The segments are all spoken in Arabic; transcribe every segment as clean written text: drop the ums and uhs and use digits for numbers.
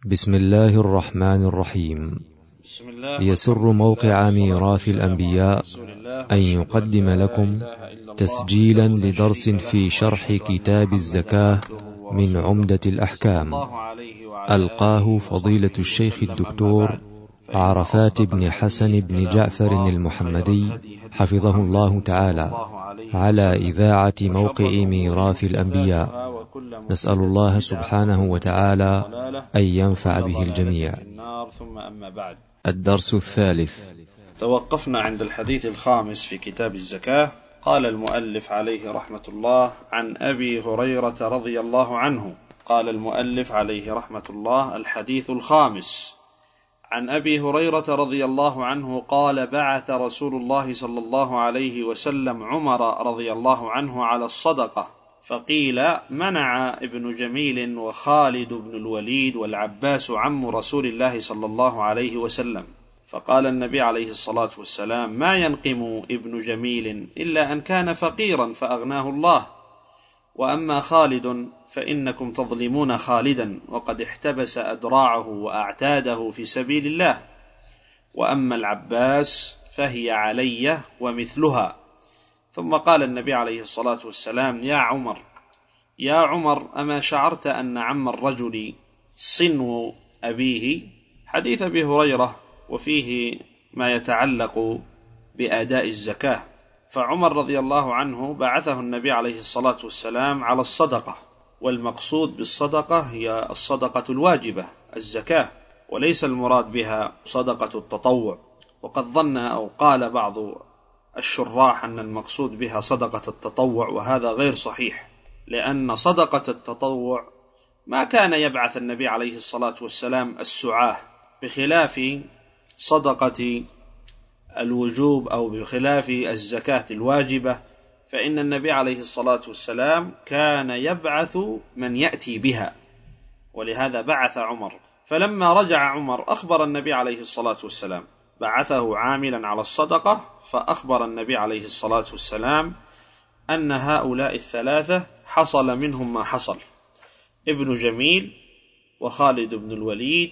بسم الله الرحمن الرحيم. يسر موقع ميراث الأنبياء أن يقدم لكم تسجيلا لدرس في شرح كتاب الزكاة من عمدة الأحكام، ألقاه فضيلة الشيخ الدكتور عرفات بن حسن بن جعفر المحمدي حفظه الله تعالى على إذاعة موقع ميراث الأنبياء. نسأل الله سبحانه وتعالى أن ينفع به الجميع. ثم أما بعد، الدرس الثالث. توقفنا عند الحديث الخامس في كتاب الزكاة. قال المؤلف عليه رحمة الله: عن أبي هريرة رضي الله عنه. قال المؤلف عليه رحمة الله: الحديث الخامس. عن أبي هريرة رضي الله عنه قال: بعث رسول الله صلى الله عليه وسلم عمر رضي الله عنه على الصدقة، فقيل: منع ابن جميل وخالد بن الوليد والعباس عم رسول الله صلى الله عليه وسلم. فقال النبي عليه الصلاة والسلام: ما ينقم ابن جميل إلا أن كان فقيرا فأغناه الله، وأما خالد فإنكم تظلمون خالدا وقد احتبس أدراعه وأعتاده في سبيل الله، وأما العباس فهي علي ومثلها. ثم قال النبي عليه الصلاة والسلام: يا عمر أما شعرت أن عم الرجل صنو أبيه؟ حديث أبي هريرة وفيه ما يتعلق بأداء الزكاة. فعمر رضي الله عنه بعثه النبي عليه الصلاة والسلام على الصدقة، والمقصود بالصدقة هي الصدقة الواجبة الزكاة، وليس المراد بها صدقة التطوع. وقد ظن أو قال بعض الشراح أن المقصود بها صدقة التطوع، وهذا غير صحيح، لأن صدقة التطوع ما كان يبعث النبي عليه الصلاة والسلام السعاة، بخلاف صدقة الوجوب أو بخلاف الزكاة الواجبة، فإن النبي عليه الصلاة والسلام كان يبعث من يأتي بها، ولهذا بعث عمر. فلما رجع عمر أخبر النبي عليه الصلاة والسلام، بعثه عاملا على الصدقة، فأخبر النبي عليه الصلاة والسلام أن هؤلاء الثلاثة حصل منهم ما حصل: ابن جميل وخالد بن الوليد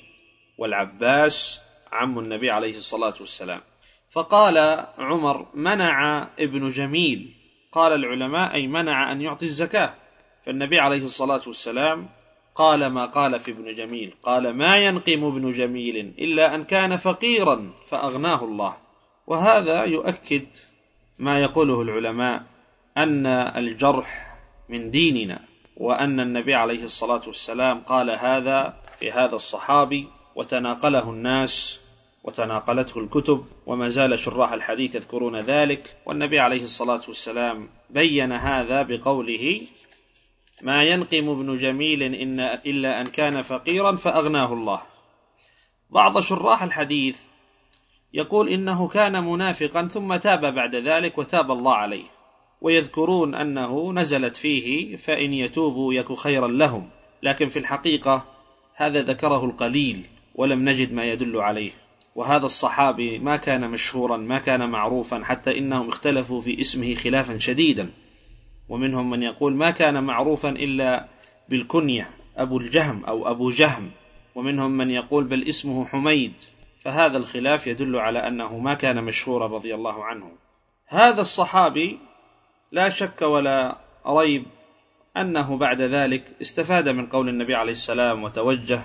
والعباس عم النبي عليه الصلاة والسلام. فقال عمر: منع ابن جميل. قال العلماء: أي منع أن يعطي الزكاة. فالنبي عليه الصلاة والسلام قال ما قال في ابن جميل، قال: ما ينقم ابن جميل إلا أن كان فقيرا فأغناه الله. وهذا يؤكد ما يقوله العلماء أن الجرح من ديننا، وأن النبي عليه الصلاة والسلام قال هذا في هذا الصحابي، وتناقله الناس وتناقلته الكتب، وما زال شراح الحديث يذكرون ذلك. والنبي عليه الصلاة والسلام بين هذا بقوله: ما ينقم ابن جميل إلا أن كان فقيرا فأغناه الله. بعض شراح الحديث يقول إنه كان منافقا ثم تاب بعد ذلك وتاب الله عليه، ويذكرون أنه نزلت فيه: فإن يتوبوا يك خيرا لهم. لكن في الحقيقة هذا ذكره القليل ولم نجد ما يدل عليه. وهذا الصحابي ما كان مشهورا، ما كان معروفا، حتى إنهم اختلفوا في اسمه خلافا شديدا، ومنهم من يقول ما كان معروفا إلا بالكنية أبو الجهم أو أبو جهم، ومنهم من يقول بل اسمه حميد. فهذا الخلاف يدل على أنه ما كان مشهورا رضي الله عنه. هذا الصحابي لا شك ولا ريب أنه بعد ذلك استفاد من قول النبي عليه السلام وتوجه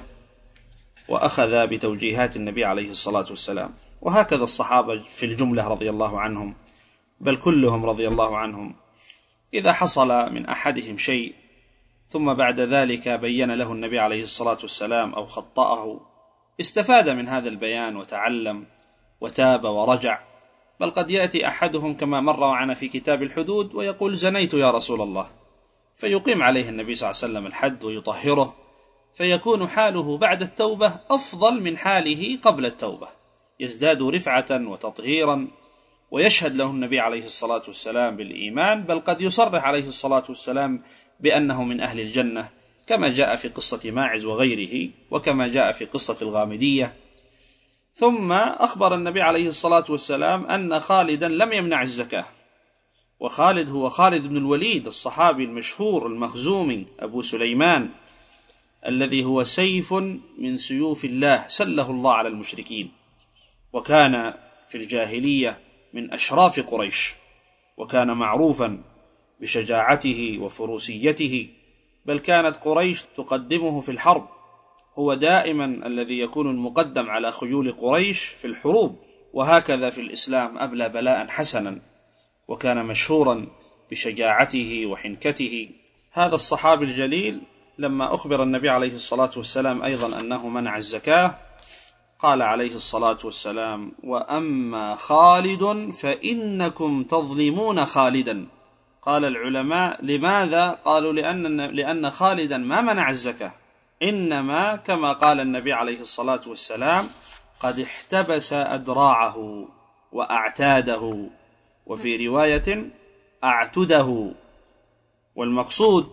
وأخذ بتوجيهات النبي عليه الصلاة والسلام. وهكذا الصحابة في الجملة رضي الله عنهم، بل كلهم رضي الله عنهم، إذا حصل من أحدهم شيء ثم بعد ذلك بين له النبي عليه الصلاة والسلام أو خطأه، استفاد من هذا البيان وتعلم وتاب ورجع. بل قد يأتي أحدهم كما مر معنا في كتاب الحدود ويقول: زنيت يا رسول الله، فيقيم عليه النبي صلى الله عليه وسلم الحد ويطهره، فيكون حاله بعد التوبة أفضل من حاله قبل التوبة، يزداد رفعة وتطهيرا، ويشهد له النبي عليه الصلاة والسلام بالإيمان، بل قد يصرح عليه الصلاة والسلام بأنه من أهل الجنة، كما جاء في قصة ماعز وغيره، وكما جاء في قصة الغامدية. ثم أخبر النبي عليه الصلاة والسلام أن خالدا لم يمنع الزكاة، وخالد هو خالد بن الوليد الصحابي المشهور المخزومي أبو سليمان، الذي هو سيف من سيوف الله سله الله على المشركين، وكان في الجاهلية من أشراف قريش، وكان معروفا بشجاعته وفروسيته، بل كانت قريش تقدمه في الحرب، هو دائما الذي يكون المقدم على خيول قريش في الحروب، وهكذا في الإسلام أبلى بلاء حسنا، وكان مشهورا بشجاعته وحنكته. هذا الصحابي الجليل لما أخبر النبي عليه الصلاة والسلام أيضا أنه منع الزكاة، قال عليه الصلاة والسلام: وأما خالد فإنكم تظلمون خالدا. قال العلماء: لماذا؟ قالوا لأن خالدا ما منع الزكاة، إنما كما قال النبي عليه الصلاة والسلام: قد احتبس أدراعه وأعتاده، وفي رواية أعتده. والمقصود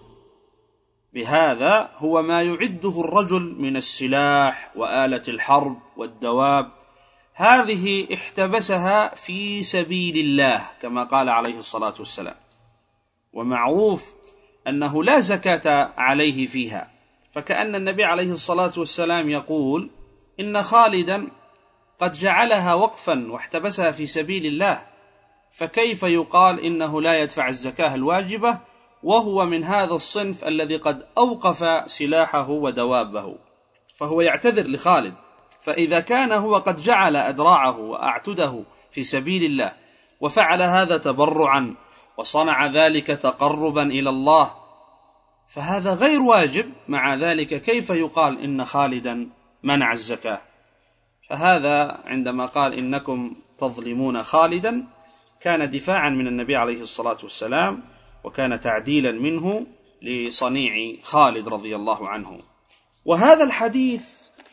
بهذا هو ما يعده الرجل من السلاح وآلة الحرب والدواب، هذه احتبسها في سبيل الله كما قال عليه الصلاة والسلام، ومعروف أنه لا زكاة عليه فيها، فكأن النبي عليه الصلاة والسلام يقول إن خالدا قد جعلها وقفا واحتبسها في سبيل الله، فكيف يقال إنه لا يدفع الزكاة الواجبة وهو من هذا الصنف الذي قد أوقف سلاحه ودوابه؟ فهو يعتذر لخالد. فإذا كان هو قد جعل أدراعه وأعتده في سبيل الله وفعل هذا تبرعا وصنع ذلك تقربا إلى الله، فهذا غير واجب، مع ذلك كيف يقال إن خالدا منع الزكاة؟ فهذا عندما قال إنكم تظلمون خالدا كان دفاعا من النبي عليه الصلاة والسلام، وكان تعديلا منه لصنيع خالد رضي الله عنه. وهذا الحديث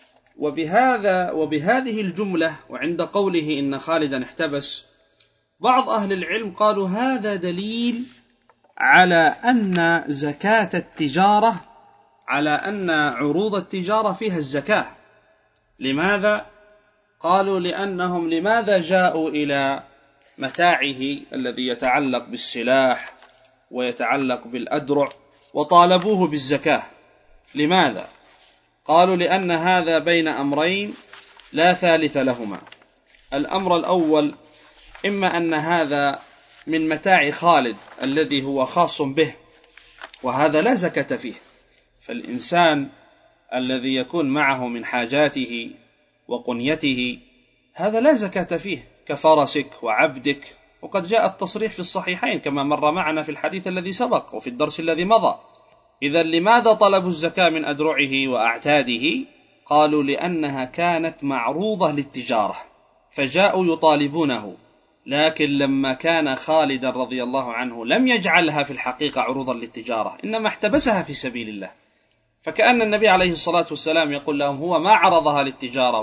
وبهذه الجملة وعند قوله إن خالدا احتبس، بعض أهل العلم قالوا هذا دليل على أن زكاة التجارة، على أن عروض التجارة فيها الزكاة. لماذا؟ قالوا لأنهم لماذا جاءوا إلى متاعه الذي يتعلق بالسلاح ويتعلق بالأدرع وطالبوه بالزكاة؟ لماذا؟ قالوا لأن هذا بين أمرين لا ثالث لهما. الأمر الأول إما أن هذا من متاع خالد الذي هو خاص به، وهذا لا زكاة فيه، فالإنسان الذي يكون معه من حاجاته وقنيته هذا لا زكاة فيه، كفرسك وعبدك، وقد جاء التصريح في الصحيحين كما مر معنا في الحديث الذي سبق وفي الدرس الذي مضى. إذن لماذا طلبوا الزكاة من أدرعه وأعتاده؟ قالوا لأنها كانت معروضة للتجارة فجاءوا يطالبونه، لكن لما كان خالد رضي الله عنه لم يجعلها في الحقيقة عروضا للتجارة، إنما احتبسها في سبيل الله، فكأن النبي عليه الصلاة والسلام يقول لهم هو ما عرضها للتجارة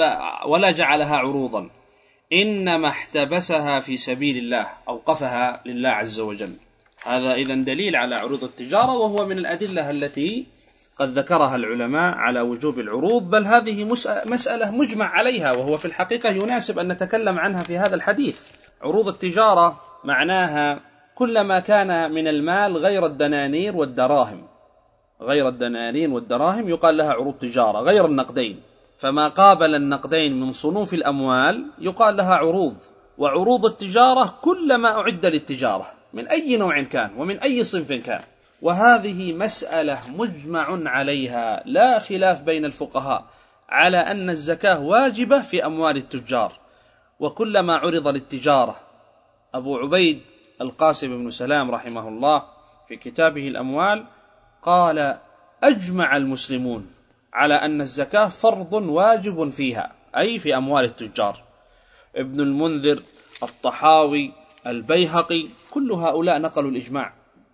ولا جعلها عروضا، إنما احتبسها في سبيل الله، أوقفها لله عز وجل. هذا إذن دليل على عروض التجارة، وهو من الأدلة التي قد ذكرها العلماء على وجوب العروض، بل هذه مسألة مجمع عليها، وهو في الحقيقة يناسب أن نتكلم عنها في هذا الحديث. عروض التجارة معناها كل ما كان من المال غير الدنانير والدراهم، غير الدنانير والدراهم يقال لها عروض تجارة، غير النقدين، فما قابل النقدين من صنوف الأموال يقال لها عروض. وعروض التجارة كل ما أعد للتجارة من أي نوع كان ومن أي صنف كان، وهذه مسألة مجمع عليها لا خلاف بين الفقهاء على أن الزكاة واجبة في أموال التجار، وكل ما عرض للتجارة. أبو عبيد القاسم بن سلام رحمه الله في كتابه الأموال قال أجمع المسلمون على أن الزكاة فرض واجب فيها، أي في أموال التجار. ابن المنذر، الطحاوي، البيهقي، كل هؤلاء نقلوا الإجماع.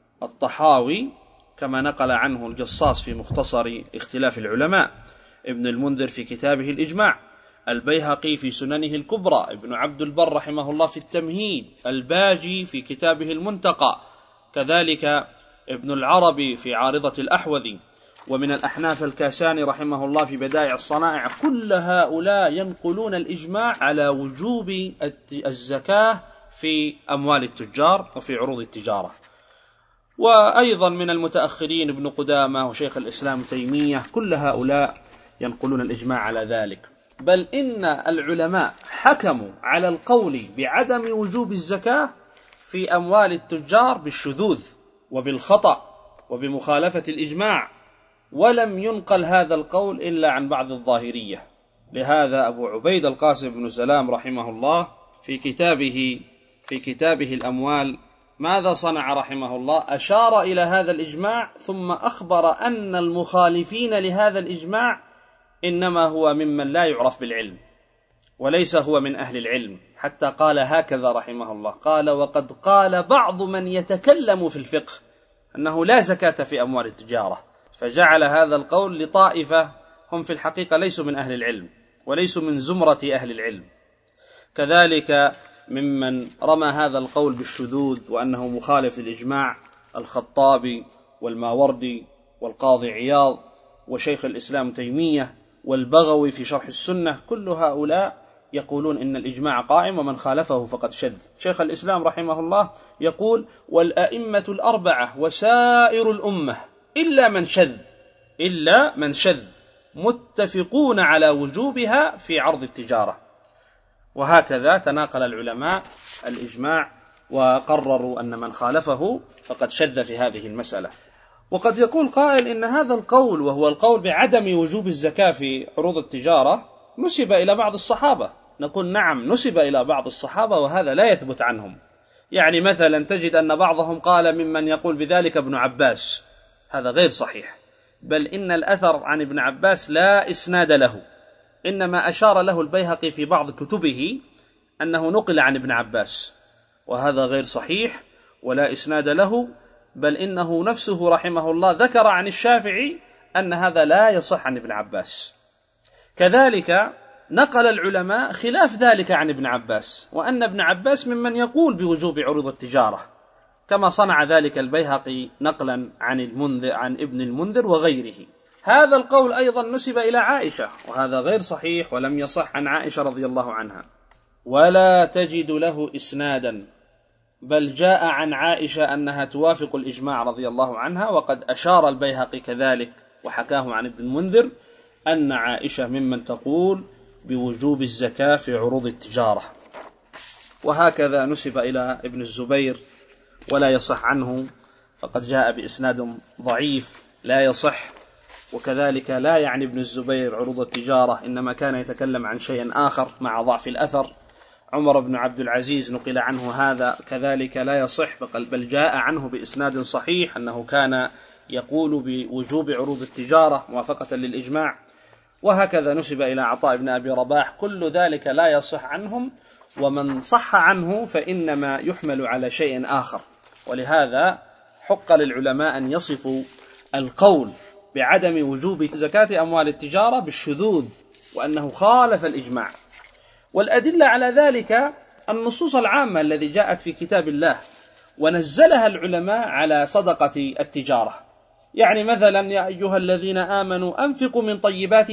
الطحاوي كما نقل عنه الجصاص في مختصر اختلاف العلماء، ابن المنذر في كتابه الإجماع، البيهقي في سننه الكبرى، ابن عبد البر رحمه الله في التمهيد، الباجي في كتابه المنتقى، كذلك ابن العربي في عارضة الأحوذي، ومن الأحناف الكاساني رحمه الله في بدائع الصنائع. كل هؤلاء ينقلون الإجماع على وجوب الزكاة في أموال التجار وفي عروض التجارة. وأيضا من المتأخرين ابن قدامة وشيخ الإسلام تيمية، كل هؤلاء ينقلون الإجماع على ذلك. بل إن العلماء حكموا على القول بعدم وجوب الزكاة في أموال التجار بالشذوذ وبالخطأ وبمخالفة الإجماع، ولم ينقل هذا القول إلا عن بعض الظاهرية. لهذا أبو عبيد القاسم بن سلام رحمه الله في كتابه الأموال ماذا صنع رحمه الله؟ أشار إلى هذا الإجماع ثم أخبر أن المخالفين لهذا الإجماع إنما هو ممن لا يعرف بالعلم وليس هو من أهل العلم، حتى قال هكذا رحمه الله، قال: وقد قال بعض من يتكلم في الفقه أنه لا زكاة في أموال التجارة، فجعل هذا القول لطائفة هم في الحقيقة ليسوا من أهل العلم وليسوا من زمرة أهل العلم. كذلك ممن رمى هذا القول بالشذوذ وأنه مخالف للإجماع الخطابي والماوردي والقاضي عياض وشيخ الإسلام تيمية والبغوي في شرح السنة، كل هؤلاء يقولون إن الإجماع قائم ومن خالفه فقد شذ. شيخ الإسلام رحمه الله يقول: والأئمة الأربعة وسائر الأمة إلا من شذ متفقون على وجوبها في عرض التجارة. وهكذا تناقل العلماء الإجماع وقرروا أن من خالفه فقد شذ في هذه المسألة. وقد يقول قائل إن هذا القول، وهو القول بعدم وجوب الزكاة في عروض التجارة، نسب إلى بعض الصحابة. نقول نعم، نسب إلى بعض الصحابة وهذا لا يثبت عنهم. يعني مثلا تجد أن بعضهم قال ممن يقول بذلك ابن عباس، هذا غير صحيح، بل إن الأثر عن ابن عباس لا إسناد له، إنما أشار له البيهقي في بعض كتبه أنه نقل عن ابن عباس، وهذا غير صحيح ولا إسناد له، بل إنه نفسه رحمه الله ذكر عن الشافعي أن هذا لا يصح عن ابن عباس. كذلك نقل العلماء خلاف ذلك عن ابن عباس، وأن ابن عباس ممن يقول بوجوب عروض التجارة، كما صنع ذلك البيهقي نقلا عن ابن المنذر وغيره. هذا القول أيضا نسب إلى عائشة، وهذا غير صحيح ولم يصح عن عائشة رضي الله عنها، ولا تجد له إسنادا، بل جاء عن عائشة أنها توافق الإجماع رضي الله عنها. وقد أشار البيهقي كذلك وحكاه عن ابن المنذر أن عائشة ممن تقول بوجوب الزكاة في عروض التجارة. وهكذا نسب إلى ابن الزبير ولا يصح عنه، فقد جاء بإسناد ضعيف لا يصح. وكذلك لا يعني ابن الزبير عروض التجارة، إنما كان يتكلم عن شيء آخر مع ضعف الأثر. عمر بن عبد العزيز نقل عنه هذا كذلك لا يصح، بل جاء عنه بإسناد صحيح أنه كان يقول بوجوب عروض التجارة موافقة للإجماع. وهكذا نسب إلى عطاء بن أبي رباح، كل ذلك لا يصح عنهم، ومن صح عنه فإنما يحمل على شيء آخر. ولهذا حق للعلماء أن يصفوا القول بعدم وجوب زكاة أموال التجارة بالشذوذ وأنه خالف الإجماع. والأدلة على ذلك النصوص العامة التي جاءت في كتاب الله ونزلها العلماء على صدقة التجارة. يعني مثلا: يا أيها الذين آمنوا أنفقوا من طيبات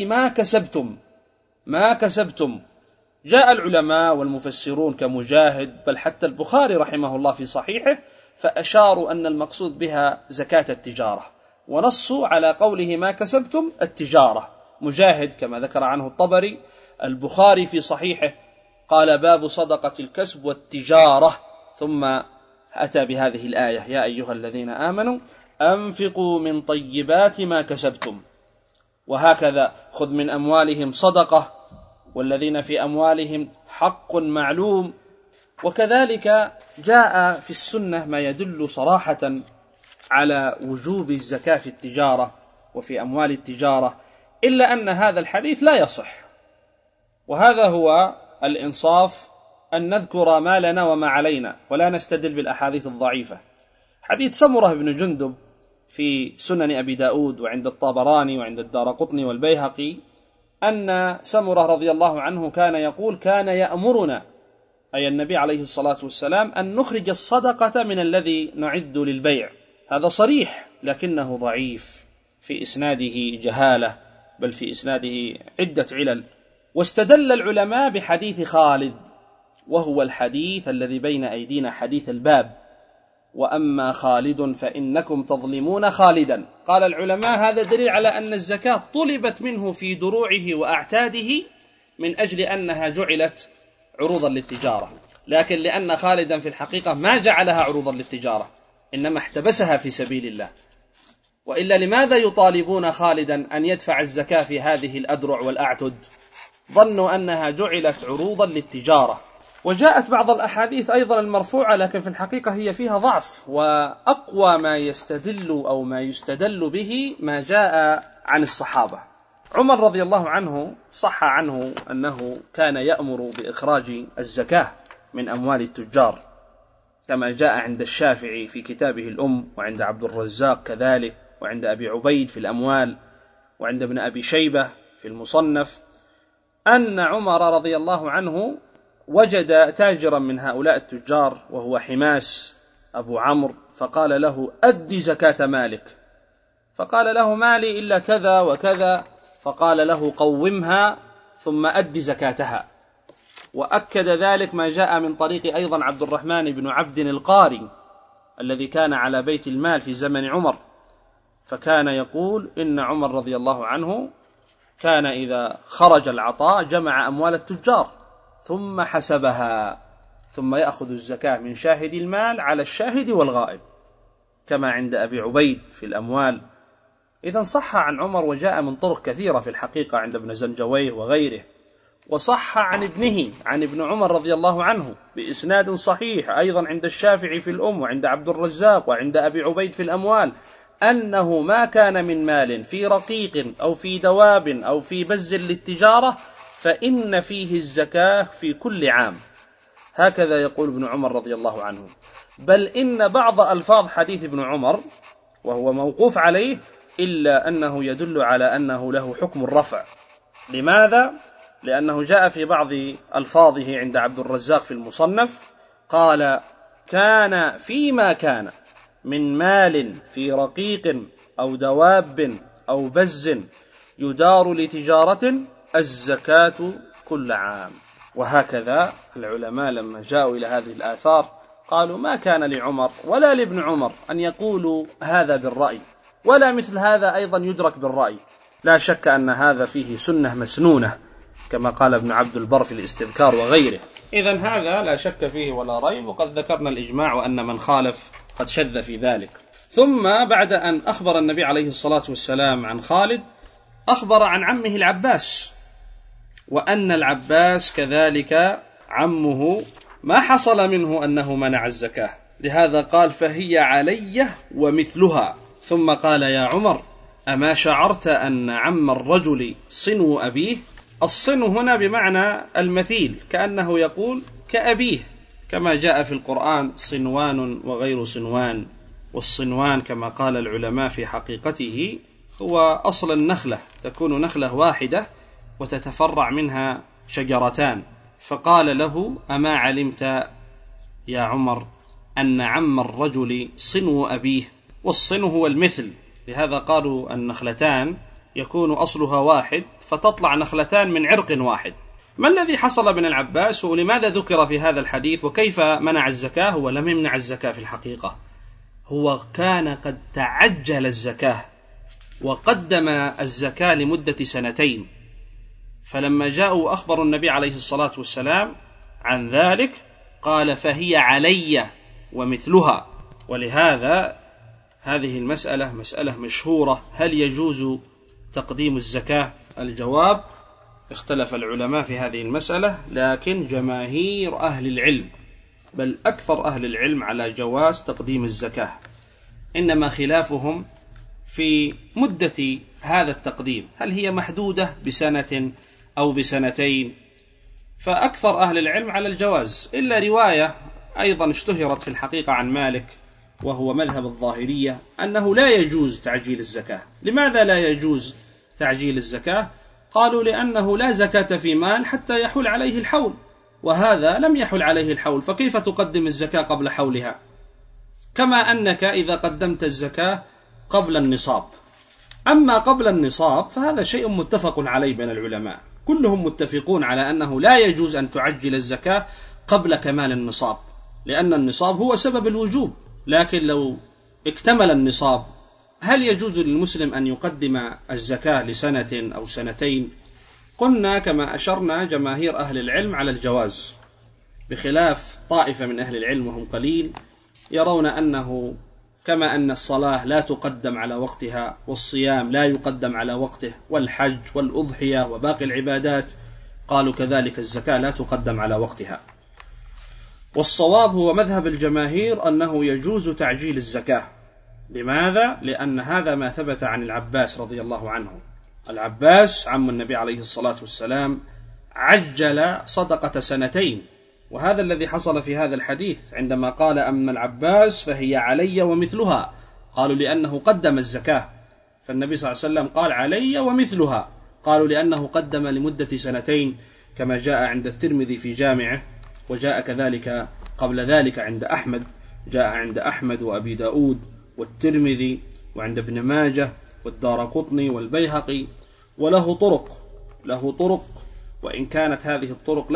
ما كسبتم. جاء العلماء والمفسرون كمجاهد بل حتى البخاري رحمه الله في صحيحه فأشاروا أن المقصود بها زكاة التجارة، ونصوا على قوله ما كسبتم التجارة. مجاهد كما ذكر عنه الطبري، البخاري في صحيحه قال باب صدقة الكسب والتجارة، ثم أتى بهذه الآية: يا أيها الذين آمنوا أنفقوا من طيبات ما كسبتم. وهكذا خذ من أموالهم صدقة والذين في أموالهم حق معلوم. وكذلك جاء في السنة ما يدل صراحة على وجوب الزكاة في التجارة وفي أموال التجارة، إلا أن هذا الحديث لا يصح. وهذا هو الإنصاف، أن نذكر ما لنا وما علينا ولا نستدل بالأحاديث الضعيفة. حديث سمرة بن جندب في سنن أبي داود وعند الطبراني وعند الدارقطني والبيهقي أن سمرة رضي الله عنه كان يقول: كان يأمرنا، أي النبي عليه الصلاة والسلام، أن نخرج الصدقة من الذي نعد للبيع. هذا صريح لكنه ضعيف، في إسناده جهالة، بل في إسناده عدة علل. واستدل العلماء بحديث خالد، وهو الحديث الذي بين أيدينا، حديث الباب، وأما خالد فإنكم تظلمون خالدا. قال العلماء هذا دليل على أن الزكاة طلبت منه في دروعه وأعتاده من أجل أنها جعلت عروضا للتجارة، لكن لأن خالدا في الحقيقة ما جعلها عروضا للتجارة، إنما احتبسها في سبيل الله. وإلا لماذا يطالبون خالدا أن يدفع الزكاة في هذه الأدرع والأعتد؟ ظنوا أنها جعلت عروضا للتجارة. وجاءت بعض الأحاديث أيضا المرفوعة، لكن في الحقيقة هي فيها ضعف، وأقوى ما يستدل أو ما يستدل به ما جاء عن الصحابة. عمر رضي الله عنه صح عنه أنه كان يأمر بإخراج الزكاة من أموال التجار، كما جاء عند الشافعي في كتابه الأم، وعند عبد الرزاق كذلك، وعند أبي عبيد في الأموال، وعند ابن أبي شيبة في المصنف، أن عمر رضي الله عنه وجد تاجرا من هؤلاء التجار وهو حماس أبو عمرو، فقال له: أد زكاة مالك. فقال له: مالي إلا كذا وكذا. فقال له: قومها ثم أد زكاتها. وأكد ذلك ما جاء من طريق أيضا عبد الرحمن بن عبد القاري الذي كان على بيت المال في زمن عمر، فكان يقول إن عمر رضي الله عنه كان إذا خرج العطاء جمع أموال التجار ثم حسبها، ثم يأخذ الزكاة من شاهد المال على الشاهد والغائب، كما عند أبي عبيد في الأموال. إذن صح عن عمر، وجاء من طرق كثيرة في الحقيقة عند ابن زنجويه وغيره، وصح عن ابنه عن ابن عمر رضي الله عنه بإسناد صحيح أيضا عند الشافعي في الأم، وعند عبد الرزاق، وعند أبي عبيد في الأموال، أنه ما كان من مال في رقيق أو في دواب أو في بز للتجارة فإن فيه الزكاة في كل عام. هكذا يقول ابن عمر رضي الله عنه. بل إن بعض ألفاظ حديث ابن عمر وهو موقوف عليه إلا أنه يدل على أنه له حكم الرفع. لماذا؟ لأنه جاء في بعض ألفاظه عند عبد الرزاق في المصنف قال: كان فيما كان من مال في رقيق أو دواب أو بز يدار لتجارة الزكاة كل عام. وهكذا العلماء لما جاءوا إلى هذه الآثار قالوا: ما كان لعمر ولا لابن عمر أن يقولوا هذا بالرأي، ولا مثل هذا أيضا يدرك بالرأي. لا شك أن هذا فيه سنة مسنونة كما قال ابن عبد البر في الاستذكار وغيره. إذن هذا لا شك فيه ولا ريب، وقد ذكرنا الإجماع وأن من خالف قد شذ في ذلك. ثم بعد أن أخبر النبي عليه الصلاة والسلام عن خالد، أخبر عن عمه العباس، وأن العباس كذلك عمه ما حصل منه أنه منع الزكاة، لهذا قال: فهي علي ومثلها. ثم قال: يا عمر، أما شعرت أن عم الرجل صنو أبيه؟ الصنو هنا بمعنى المثيل، كأنه يقول كأبيه، كما جاء في القرآن: صنوان وغير صنوان. والصنوان كما قال العلماء في حقيقته هو أصل النخلة، تكون نخلة واحدة وتتفرع منها شجرتان. فقال له: أما علمت يا عمر أن عم الرجل صنو أبيه؟ والصنو هو المثل، لهذا قالوا النخلتان يكون أصلها واحد فتطلع نخلتان من عرق واحد. ما الذي حصل من العباس، ولماذا ذكر في هذا الحديث، وكيف منع الزكاة؟ هو لم يمنع الزكاة في الحقيقة، هو كان قد تعجل الزكاة وقدم الزكاة لمدة 2 فلما جاءوا أخبروا النبي عليه الصلاة والسلام عن ذلك قال: فهي علي ومثلها. ولهذا هذه المسألة مسألة مشهورة: هل يجوز تقديم الزكاة؟ الجواب: اختلف العلماء في هذه المسألة، لكن جماهير أهل العلم بل أكثر أهل العلم على جواز تقديم الزكاة، إنما خلافهم في مدة هذا التقديم، هل هي محدودة ب1 أو ب2؟ فأكثر أهل العلم على الجواز، إلا رواية أيضا اشتهرت في الحقيقة عن مالك وهو مذهب الظاهرية أنه لا يجوز تعجيل الزكاة. لماذا لا يجوز تعجيل الزكاة؟ قالوا: لأنه لا زكاة في مال حتى يحول عليه الحول، وهذا لم يحل عليه الحول، فكيف تقدم الزكاة قبل حولها؟ كما أنك إذا قدمت الزكاة قبل النصاب. أما قبل النصاب فهذا شيء متفق عليه بين العلماء، كلهم متفقون على أنه لا يجوز أن تعجل الزكاة قبل كمال النصاب، لأن النصاب هو سبب الوجوب، لكن لو اكتمل النصاب هل يجوز للمسلم أن يقدم الزكاة لسنة أو سنتين؟ قلنا كما أشرنا جماهير أهل العلم على الجواز، بخلاف طائفة من أهل العلم وهم قليل يرون أنه كما أن الصلاة لا تقدم على وقتها، والصيام لا يقدم على وقته، والحج والأضحية وباقي العبادات، قالوا كذلك الزكاة لا تقدم على وقتها. والصواب هو مذهب الجماهير أنه يجوز تعجيل الزكاة. لماذا؟ لأن هذا ما ثبت عن العباس رضي الله عنه. العباس عم النبي عليه الصلاة والسلام عجل صدقة سنتين، وهذا الذي حصل في هذا الحديث عندما قال أما العباس فهي علي ومثلها، قالوا لأنه قدم الزكاة، فالنبي صلى الله عليه وسلم قال علي ومثلها، قالوا لأنه قدم لمدة سنتين، كما جاء عند الترمذي في جامعه، وجاء كذلك قبل ذلك عند أحمد، جاء عند أحمد وأبي داود والترمذي وعند ابن ماجه والدارقطني والبيهقي، وله طرق، وإن كانت هذه الطرق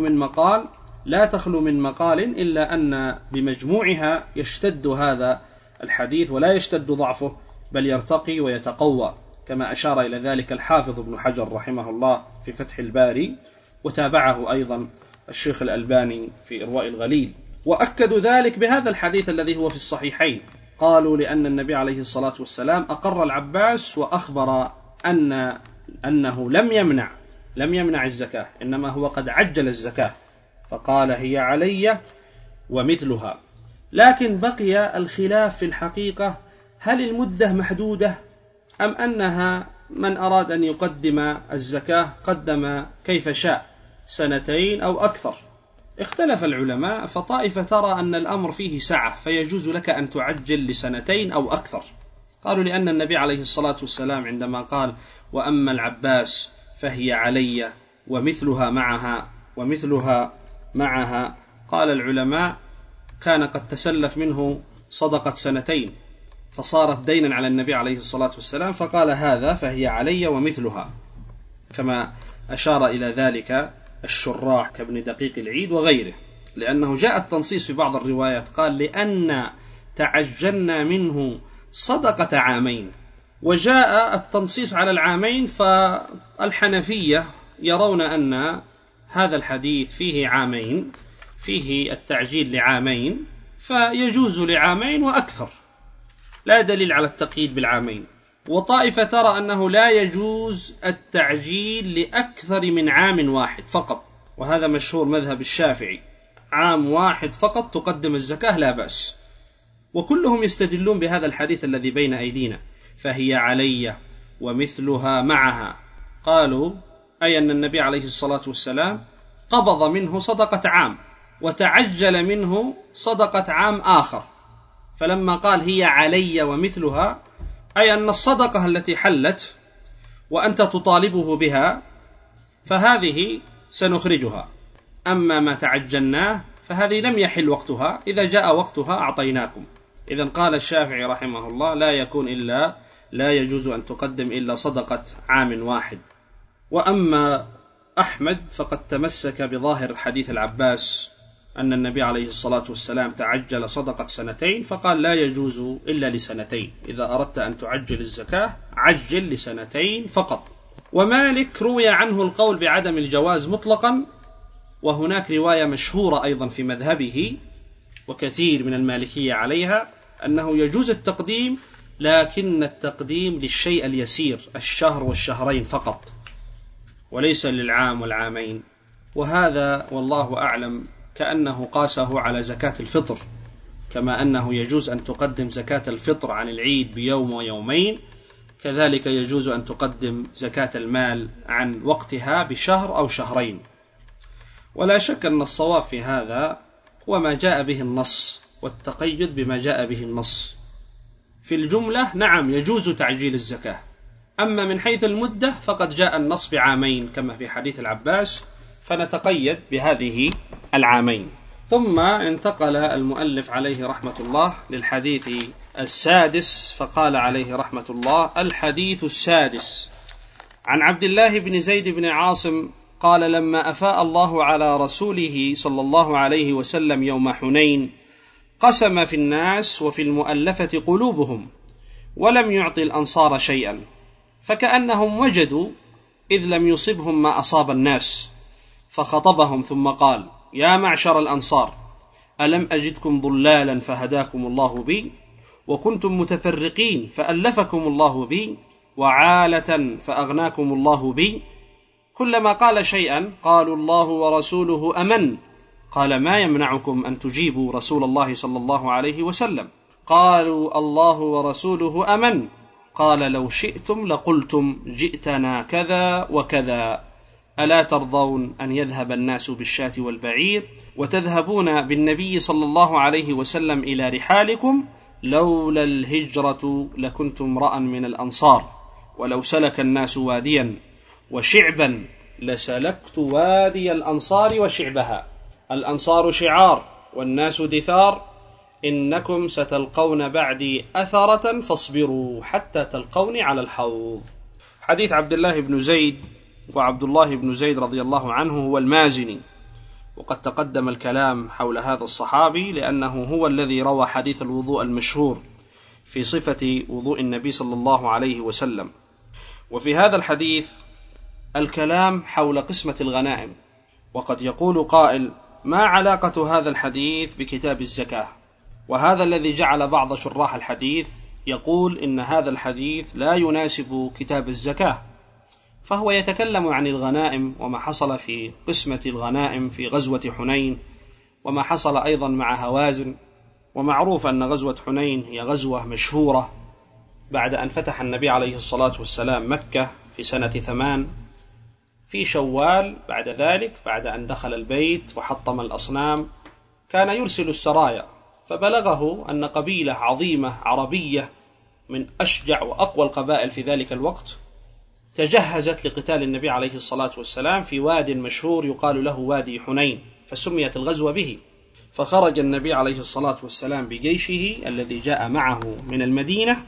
لا تخلو من مقال إلا أن بمجموعها يشتد هذا الحديث ولا يشتد ضعفه، بل يرتقي ويتقوى، كما أشار إلى ذلك الحافظ ابن حجر رحمه الله في فتح الباري، وتابعه أيضا الشيخ الألباني في إرواء الغليل، وأكدوا ذلك بهذا الحديث الذي هو في الصحيحين. قالوا لأن النبي عليه الصلاة والسلام أقر العباس وأخبر أنه لم يمنع الزكاة، إنما هو قد عجل الزكاة، فقال هي علي ومثلها. لكن بقي الخلاف في الحقيقة، هل المدة محدودة أم أنها من أراد أن يقدم الزكاة قدم كيف شاء، سنتين أو أكثر؟ اختلف العلماء، فطائفة ترى أن الأمر فيه سعة، فيجوز لك أن تعجل لسنتين أو أكثر. قالوا لأن النبي عليه الصلاة والسلام عندما قال وأما العباس فهي علي ومثلها معها قال العلماء كان قد تسلف منه صدقة سنتين فصارت دينا على النبي عليه الصلاة والسلام، فقال هذا فهي علي ومثلها، كما أشار إلى ذلك الشراح كابن دقيق العيد وغيره، لأنه جاء التنصيص في بعض الروايات قال لأن تعجلنا منه صدقة عامين، وجاء التنصيص على العامين، فالحنفية يرون أن هذا الحديث فيه عامين، فيه التعجيل لعامين، فيجوز لعامين وأكثر، لا دليل على التقييد بالعامين. وطائفة ترى أنه لا يجوز التعجيل لأكثر من عام واحد فقط، وهذا مشهور مذهب الشافعي، عام واحد فقط تقدم الزكاة لا بأس. وكلهم يستدلون بهذا الحديث الذي بين أيدينا، فهي علي ومثلها معها، قالوا أي أن النبي عليه الصلاة والسلام قبض منه صدقة عام وتعجل منه صدقة عام آخر، فلما قال هي علي ومثلها أي أن الصدقة التي حلت وأنت تطالبه بها فهذه سنخرجها، أما ما تعجلناه فهذه لم يحل وقتها، إذا جاء وقتها أعطيناكم. إذن قال الشافعي رحمه الله لا يجوز أن تقدم إلا صدقة عام واحد. وأما أحمد فقد تمسك بظاهر حديث العباس أن النبي عليه الصلاة والسلام تعجل صدقة سنتين، فقال لا يجوز إلا لسنتين، إذا أردت أن تعجل الزكاة عجل لسنتين فقط. ومالك روي عنه القول بعدم الجواز مطلقا، وهناك رواية مشهورة أيضا في مذهبه وكثير من المالكية عليها أنه يجوز التقديم، لكن التقديم للشيء اليسير، الشهر والشهرين فقط، وليس للعام والعامين. وهذا والله أعلم كأنه قاسه على زكاة الفطر، كما أنه يجوز أن تقدم زكاة الفطر عن العيد بيوم ويومين، كذلك يجوز أن تقدم زكاة المال عن وقتها بشهر أو شهرين. ولا شك أن الصواب في هذا هو ما جاء به النص، والتقيد بما جاء به النص. في الجملة نعم يجوز تعجيل الزكاة، أما من حيث المدة فقد جاء النص بعامين كما في حديث العباس، فنتقيد بهذه العامين. ثم انتقل المؤلف عليه رحمة الله للحديث السادس، فقال عليه رحمة الله: الحديث السادس عن عبد الله بن زيد بن عاصم قال: لما أفاء الله على رسوله صلى الله عليه وسلم يوم حنين قسم في الناس وفي المؤلفة قلوبهم ولم يعطي الأنصار شيئا، فكأنهم وجدوا إذ لم يصبهم ما أصاب الناس، فخطبهم ثم قال: يا معشر الأنصار، ألم أجدكم ضلالا فهداكم الله بي، وكنتم متفرقين فألفكم الله بي، وعالة فأغناكم الله بي. كلما قال شيئا قالوا الله ورسوله أمن. قال: ما يمنعكم أن تجيبوا رسول الله صلى الله عليه وسلم؟ قالوا: الله ورسوله أمن. قال: لو شئتم لقلتم جئتنا كذا وكذا، ألا ترضون أن يذهب الناس بالشاة والبعير وتذهبون بالنبي صلى الله عليه وسلم إلى رحالكم؟ لولا الهجرة لكنتم امرأ من الأنصار، ولو سلك الناس واديا وشعبا لسلكت وادي الأنصار وشعبها. الأنصار شعار والناس دثار، إنكم ستلقون بعدي أثرة فاصبروا حتى تلقوني على الحوض. حديث عبد الله بن زيد، وعبد الله بن زيد رضي الله عنه هو المازني، وقد تقدم الكلام حول هذا الصحابي لأنه هو الذي روى حديث الوضوء المشهور في صفة وضوء النبي صلى الله عليه وسلم. وفي هذا الحديث الكلام حول قسمة الغنائم، وقد يقول قائل: ما علاقة هذا الحديث بكتاب الزكاة؟ وهذا الذي جعل بعض شراح الحديث يقول إن هذا الحديث لا يناسب كتاب الزكاة، فهو يتكلم عن الغنائم وما حصل في قسمة الغنائم في غزوة حنين، وما حصل أيضا مع هوازن. ومعروف أن غزوة حنين هي غزوة مشهورة بعد أن فتح النبي عليه الصلاة والسلام مكة في سنة 8 في شوال. بعد ذلك، بعد أن دخل البيت وحطم الأصنام، كان يرسل السرايا، فبلغه أن قبيلة عظيمة عربية من أشجع وأقوى القبائل في ذلك الوقت تجهزت لقتال النبي عليه الصلاة والسلام في واد مشهور يقال له وادي حنين، فسميت الغزوة به. فخرج النبي عليه الصلاة والسلام بجيشه الذي جاء معه من المدينة،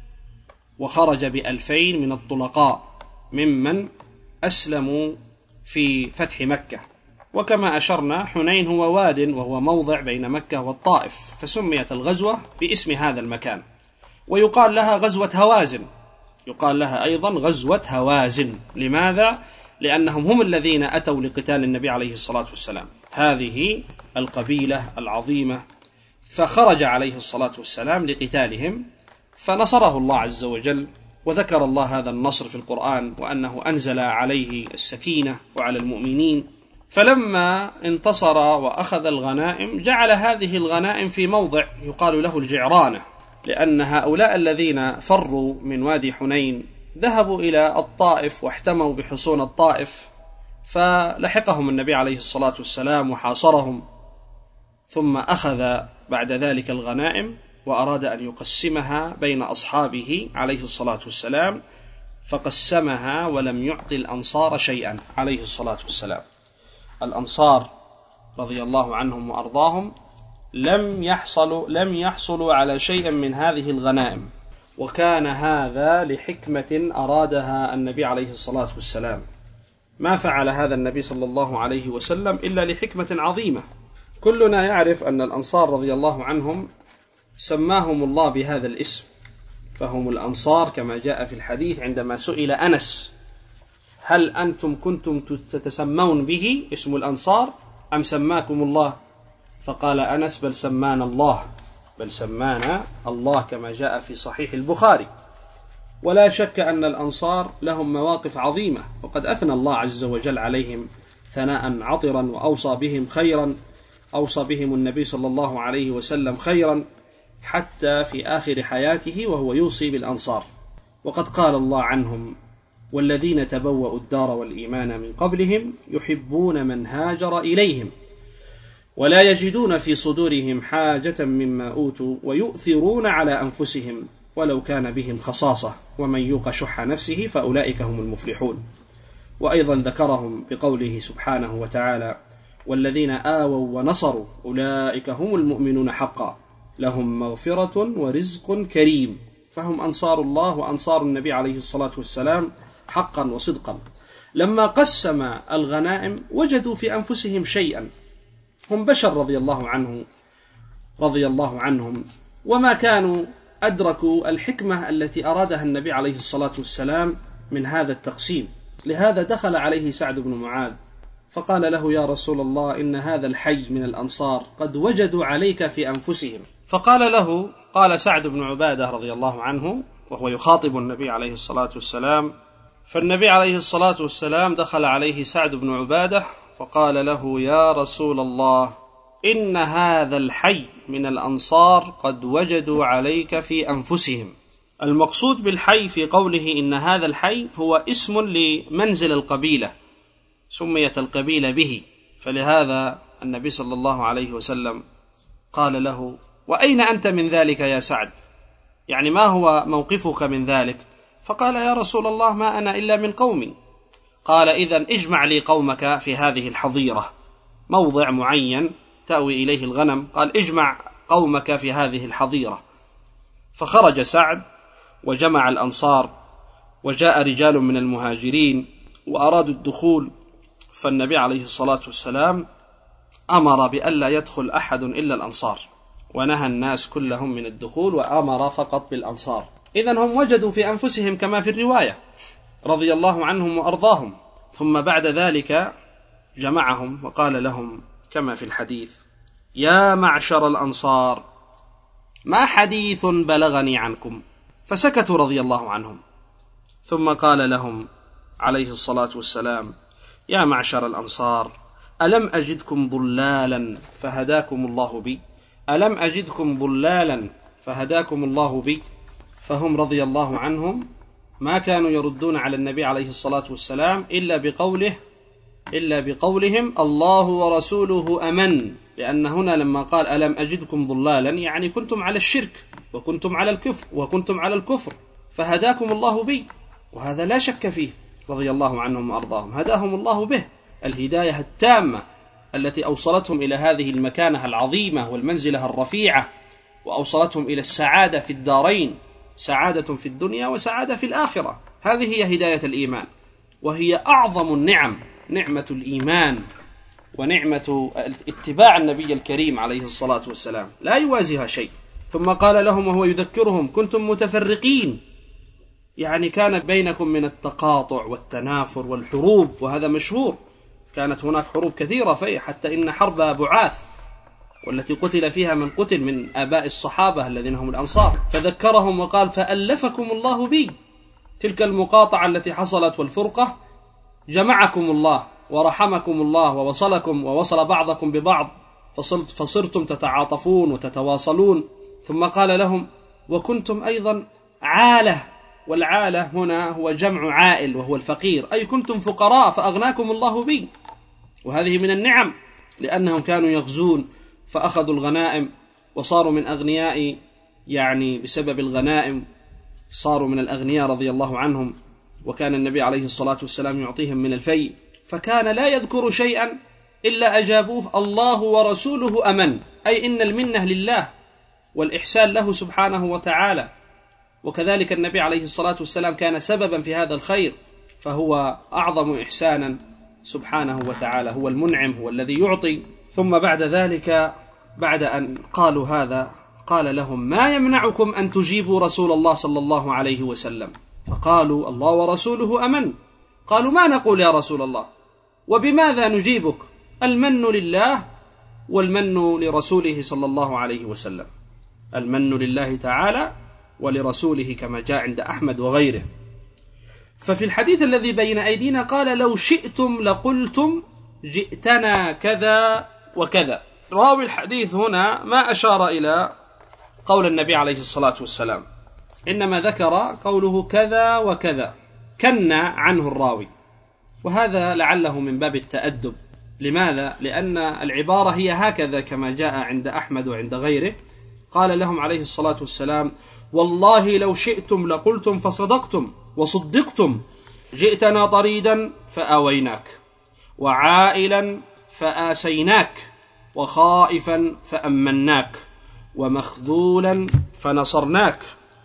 وخرج ب2000 من الطلقاء ممن أسلموا في فتح مكة. وكما أشرنا، حنين هو واد وهو موضع بين مكة والطائف، فسميت الغزوة باسم هذا المكان. ويقال لها غزوة هوازن، يقال لها أيضا غزوة هوازن. لماذا؟ لأنهم هم الذين أتوا لقتال النبي عليه الصلاة والسلام، هذه القبيلة العظيمة. فخرج عليه الصلاة والسلام لقتالهم، فنصره الله عز وجل، وذكر الله هذا النصر في القرآن، وأنه أنزل عليه السكينة وعلى المؤمنين. فلما انتصر وأخذ الغنائم، جعل هذه الغنائم في موضع يقال له الجعرانة، لأن هؤلاء الذين فروا من وادي حنين ذهبوا إلى الطائف واحتموا بحصون الطائف، فلحقهم النبي عليه الصلاة والسلام وحاصرهم، ثم أخذ بعد ذلك الغنائم وأراد أن يقسمها بين أصحابه عليه الصلاة والسلام، فقسمها ولم يعطي الأنصار شيئا عليه الصلاة والسلام. الأنصار رضي الله عنهم وأرضاهم لم يحصلوا على شيء من هذه الغنائم، وكان هذا لحكمة أرادها النبي عليه الصلاة والسلام. ما فعل هذا النبي صلى الله عليه وسلم إلا لحكمة عظيمة. كلنا يعرف أن الأنصار رضي الله عنهم سماهم الله بهذا الاسم، فهم الأنصار كما جاء في الحديث عندما سئل أنس: هل أنتم كنتم تتسمون به اسم الأنصار أم سماكم الله؟ فقال أنس: بل سمانا الله كما جاء في صحيح البخاري. ولا شك أن الأنصار لهم مواقف عظيمة، وقد أثنى الله عز وجل عليهم ثناء عطرا، وأوصى بهم خيرا، أوصى بهم النبي صلى الله عليه وسلم خيرا حتى في آخر حياته وهو يوصي بالأنصار. وقد قال الله عنهم: والذين تبوأوا الدار والإيمان من قبلهم يحبون من هاجر إليهم ولا يجدون في صدورهم حاجة مما أوتوا ويؤثرون على أنفسهم ولو كان بهم خصاصة ومن يوق شح نفسه فأولئك هم المفلحون. وأيضا ذكرهم بقوله سبحانه وتعالى: والذين آووا ونصروا أولئك هم المؤمنون حقا لهم مغفرة ورزق كريم. فهم أنصار الله وأنصار النبي عليه الصلاة والسلام حقا وصدقا. لما قسم الغنائم وجدوا في أنفسهم شيئا، هم بشر رضي الله عنه رضي الله عنهم، وما كانوا أدركوا الحكمة التي أرادها النبي عليه الصلاة والسلام من هذا التقسيم. لهذا دخل عليه سعد بن معاذ فقال له: يا رسول الله، إن هذا الحي من الأنصار قد وجدوا عليك في أنفسهم. فقال له، قال سعد بن عبادة رضي الله عنه وهو يخاطب النبي عليه الصلاة والسلام، فالنبي عليه الصلاة والسلام دخل عليه سعد بن عبادة فقال له: يا رسول الله، إن هذا الحي من الأنصار قد وجدوا عليك في أنفسهم. المقصود بالحي في قوله إن هذا الحي هو اسم لمنزل القبيلة، سميت القبيلة به، فلهذا النبي صلى الله عليه وسلم قال له: وأين أنت من ذلك يا سعد؟ يعني ما هو موقفك من ذلك؟ فقال: يا رسول الله، ما أنا إلا من قومي. قال: إذن اجمع لي قومك في هذه الحظيرة، موضع معين تأوي إليه الغنم. قال: اجمع قومك في هذه الحظيرة. فخرج سعد وجمع الأنصار، وجاء رجال من المهاجرين وأرادوا الدخول، فالنبي عليه الصلاة والسلام أمر بألا يدخل أحد إلا الأنصار، ونهى الناس كلهم من الدخول وأمر فقط بالأنصار. إذن هم وجدوا في أنفسهم كما في الرواية رضي الله عنهم وأرضاهم. ثم بعد ذلك جمعهم وقال لهم كما في الحديث: يا معشر الأنصار، ما حديث بلغني عنكم؟ فسكتوا رضي الله عنهم. ثم قال لهم عليه الصلاة والسلام: يا معشر الأنصار، ألم أجدكم ضلالا فهداكم الله بي؟ ألم أجدكم ضلالا فهداكم الله بي؟ فهم رضي الله عنهم ما كانوا يردون على النبي عليه الصلاة والسلام إلا بقولهم الله ورسوله أمن، لأن هنا لما قال ألم أجدكم ضلالا يعني كنتم على الشرك وكنتم على الكفر فهداكم الله بي، وهذا لا شك فيه رضي الله عنهم وأرضاهم. هداهم الله به الهداية التامة التي أوصلتهم إلى هذه المكانة العظيمة والمنزلة الرفيعة، وأوصلتهم إلى السعادة في الدارين، سعادة في الدنيا وسعادة في الآخرة. هذه هي هداية الإيمان، وهي أعظم النعم، نعمة الإيمان ونعمة اتباع النبي الكريم عليه الصلاة والسلام، لا يوازيها شيء. ثم قال لهم وهو يذكرهم: كنتم متفرقين، يعني كان بينكم من التقاطع والتنافر والحروب، وهذا مشهور، كانت هناك حروب كثيرة فيه، حتى إن حرب بعاث والتي قتل فيها من قتل من آباء الصحابة الذين هم الأنصار، فذكرهم وقال: فألفكم الله بي، تلك المقاطعة التي حصلت والفرقة جمعكم الله ورحمكم الله ووصلكم ووصل بعضكم ببعض، فصرتم تتعاطفون وتتواصلون. ثم قال لهم: وكنتم أيضا عالة، والعالة هنا هو جمع عائل وهو الفقير، أي كنتم فقراء فأغناكم الله بي. وهذه من النعم، لأنهم كانوا يغزون فأخذوا الغنائم وصاروا من أغنياء، يعني بسبب الغنائم صاروا من الأغنياء رضي الله عنهم، وكان النبي عليه الصلاة والسلام يعطيهم من الفيء، فكان لا يذكر شيئا إلا أجابوه الله ورسوله أمن، أي إن المنة لله والإحسان له سبحانه وتعالى. وكذلك النبي عليه الصلاة والسلام كان سببا في هذا الخير، فهو أعظم إحسانا سبحانه وتعالى، هو المنعم، هو الذي يعطي. ثم بعد ذلك، بعد أن قالوا هذا، قال لهم: ما يمنعكم أن تجيبوا رسول الله صلى الله عليه وسلم؟ فقالوا: الله ورسوله أمن. قالوا: ما نقول يا رسول الله، وبماذا نجيبك؟ المن لله والمن لرسوله صلى الله عليه وسلم، المن لله تعالى ولرسوله كما جاء عند أحمد وغيره. ففي الحديث الذي بين أيدينا قال: لو شئتم لقلتم جئتنا كذا وكذا. راوي الحديث هنا ما أشار إلى قول النبي عليه الصلاة والسلام، إنما ذكر قوله كذا وكذا، كنى عنه الراوي، وهذا لعله من باب التأدب. لماذا؟ لأن العبارة هي هكذا كما جاء عند أحمد وعند غيره. قال لهم عليه الصلاة والسلام: والله لو شئتم لقلتم فصدقتم وصدقتم، جئتنا طريدا فآويناك، وعائلا فآسيناك، وخائفا فأمناك، ومخذولا فنصرناك،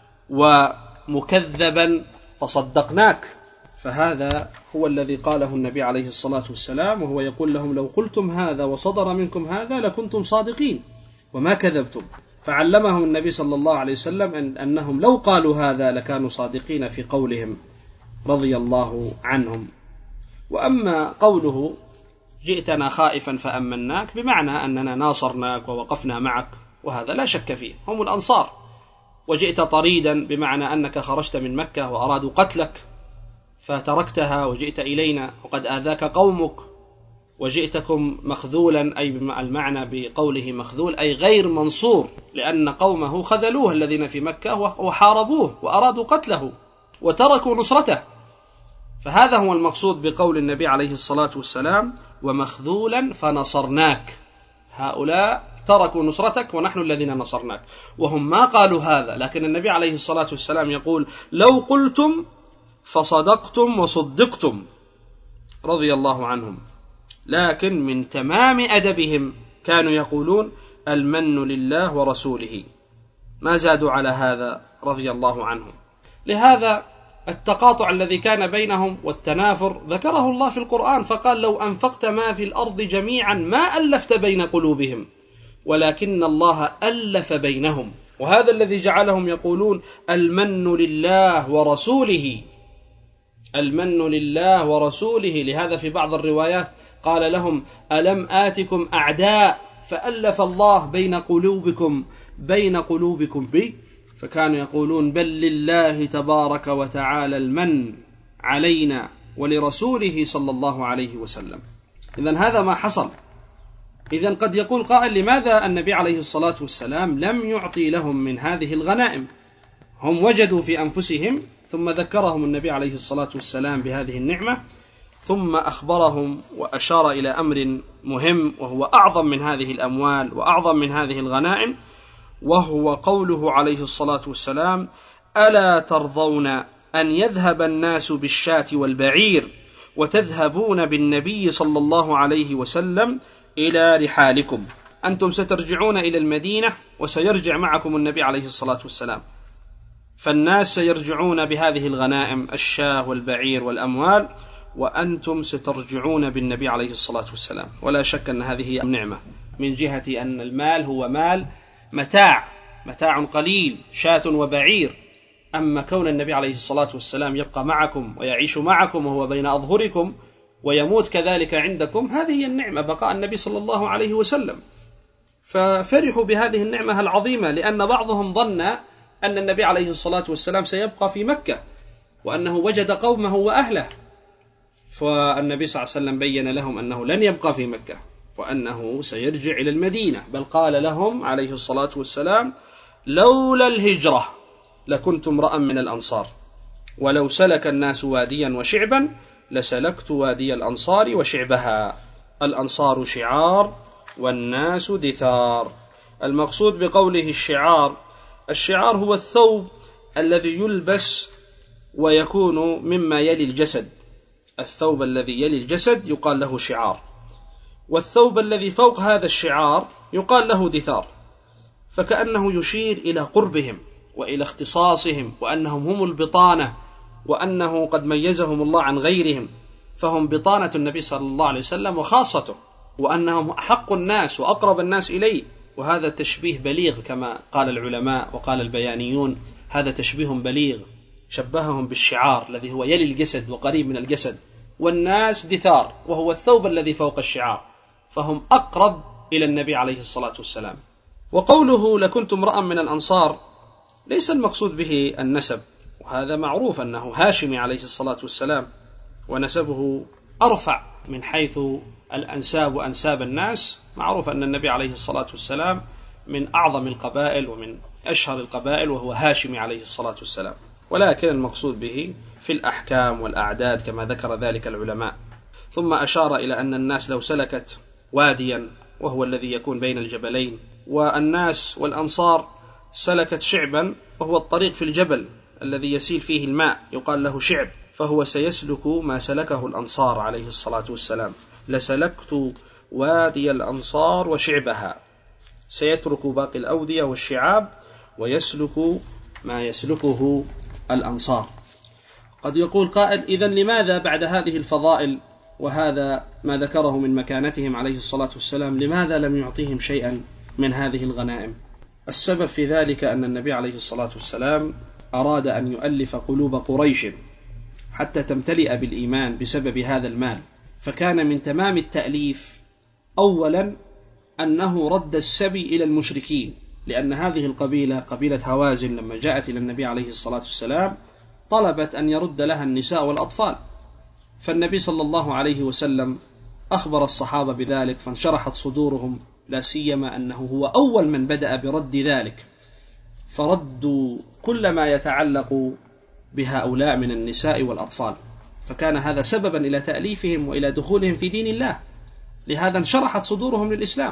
ومكذبا فصدقناك. فهذا هو الذي قاله النبي عليه الصلاة والسلام، وهو يقول لهم: لو قلتم هذا وصدر منكم هذا لكنتم صادقين. وما كذبتم. فعلمهم النبي صلى الله عليه وسلم أنهم لو قالوا هذا لكانوا صادقين في قولهم رضي الله عنهم. وأما قوله جئتنا خائفا فأمناك بمعنى أننا ناصرناك ووقفنا معك، وهذا لا شك فيه، هم الأنصار. وجئت طريدا بمعنى أنك خرجت من مكة وأرادوا قتلك فتركتها وجئت إلينا وقد آذاك قومك، وجئتكم مخذولا، أي المعنى بقوله مخذول أي غير منصور، لأن قومه خذلوه الذين في مكة وحاربوه وأرادوا قتله وتركوا نصرته. فهذا هو المقصود بقول النبي عليه الصلاة والسلام ومخذولا فنصرناك، هؤلاء تركوا نصرتك ونحن الذين نصرناك. وهم ما قالوا هذا، لكن النبي عليه الصلاة والسلام يقول لو قلتم فصدقتم وصدقتم رضي الله عنهم. لكن من تمام أدبهم كانوا يقولون المن لله ورسوله، ما زادوا على هذا رضي الله عنهم. لهذا التقاطع الذي كان بينهم والتنافر ذكره الله في القرآن، فقال لو أنفقت ما في الأرض جميعا ما ألفت بين قلوبهم ولكن الله ألف بينهم. وهذا الذي جعلهم يقولون المن لله ورسوله، المن لله ورسوله. لهذا في بعض الروايات قال لهم ألم آتكم أعداء فألف الله بين قلوبكم بي، فكانوا يقولون بل لله تبارك وتعالى المن علينا ولرسوله صلى الله عليه وسلم. إذن هذا ما حصل. إذن قد يقول قائل لماذا النبي عليه الصلاة والسلام لم يعطي لهم من هذه الغنائم؟ هم وجدوا في أنفسهم، ثم ذكرهم النبي عليه الصلاة والسلام بهذه النعمة، ثم أخبرهم وأشار إلى أمر مهم وهو أعظم من هذه الأموال وأعظم من هذه الغنائم، وهو قوله عليه الصلاة والسلام ألا ترضون أن يذهب الناس بالشاة والبعير وتذهبون بالنبي صلى الله عليه وسلم إلى رحالكم. أنتم سترجعون إلى المدينة وسيرجع معكم النبي عليه الصلاة والسلام، فالناس سيرجعون بهذه الغنائم الشاة والبعير والأموال، وأنتم سترجعون بالنبي عليه الصلاة والسلام. ولا شك أن هذه هي النعمة، من جهة أن المال هو مال متاع قليل، شاة وبعير. أما كون النبي عليه الصلاة والسلام يبقى معكم ويعيش معكم وهو بين أظهركم ويموت كذلك عندكم، هذه هي النعمة، بقاء النبي صلى الله عليه وسلم. ففرحوا بهذه النعمة العظيمة، لأن بعضهم ظن أن النبي عليه الصلاة والسلام سيبقى في مكة وأنه وجد قومه وأهله، فالنبي صلى الله عليه وسلم بين لهم أنه لن يبقى في مكة وأنه سيرجع إلى المدينة، بل قال لهم عليه الصلاة والسلام لولا الهجرة لكنت امرأ من الأنصار، ولو سلك الناس واديا وشعبا لسلكت وادي الأنصار وشعبها. الأنصار شعار والناس دثار. المقصود بقوله الشعار هو الثوب الذي يلبس ويكون مما يلي الجسد. الثوب الذي يلي الجسد يقال له شعار، والثوب الذي فوق هذا الشعار يقال له دثار. فكأنه يشير إلى قربهم وإلى اختصاصهم، وأنهم هم البطانة، وأنه قد ميزهم الله عن غيرهم، فهم بطانة النبي صلى الله عليه وسلم وخاصته، وأنهم أحق الناس وأقرب الناس إليه. وهذا تشبيه بليغ كما قال العلماء وقال البيانيون، هذا تشبيه بليغ، شبههم بالشعار الذي هو يلي الجسد وقريب من الجسد، والناس دثار وهو الثوب الذي فوق الشعار، فهم أقرب إلى النبي عليه الصلاة والسلام. وقوله لكنت امرأ من الأنصار ليس المقصود به النسب، وهذا معروف أنه هاشمي عليه الصلاة والسلام، ونسبه أرفع من حيث الأنساب وأنساب الناس. معروف أن النبي عليه الصلاة والسلام من أعظم القبائل ومن أشهر القبائل، وهو هاشمي عليه الصلاة والسلام، ولكن المقصود به في الأحكام والأعداد كما ذكر ذلك العلماء. ثم أشار إلى أن الناس لو سلكت واديا وهو الذي يكون بين الجبلين، والناس والأنصار سلكت شعبا وهو الطريق في الجبل الذي يسيل فيه الماء يقال له شعب، فهو سيسلك ما سلكه الأنصار عليه الصلاة والسلام. لسلكت وادي الأنصار وشعبها، سيترك باقي الأودية والشعاب ويسلك ما يسلكه الأنصار. قد يقول قائل إذن لماذا بعد هذه الفضائل وهذا ما ذكره من مكانتهم عليه الصلاة والسلام لماذا لم يعطيهم شيئا من هذه الغنائم؟ السبب في ذلك أن النبي عليه الصلاة والسلام أراد أن يؤلف قلوب قريش حتى تمتلئ بالإيمان بسبب هذا المال، فكان من تمام التأليف أولا أنه رد السبي إلى المشركين، لأن هذه القبيلة قبيلة هوازن لما جاءت إلى النبي عليه الصلاة والسلام طلبت أن يرد لها النساء والأطفال، فالنبي صلى الله عليه وسلم أخبر الصحابة بذلك فانشرحت صدورهم، لا سيما أنه هو أول من بدأ برد ذلك، فردوا كل ما يتعلق بهؤلاء من النساء والأطفال، فكان هذا سببا إلى تأليفهم وإلى دخولهم في دين الله، لهذا انشرحت صدورهم للإسلام.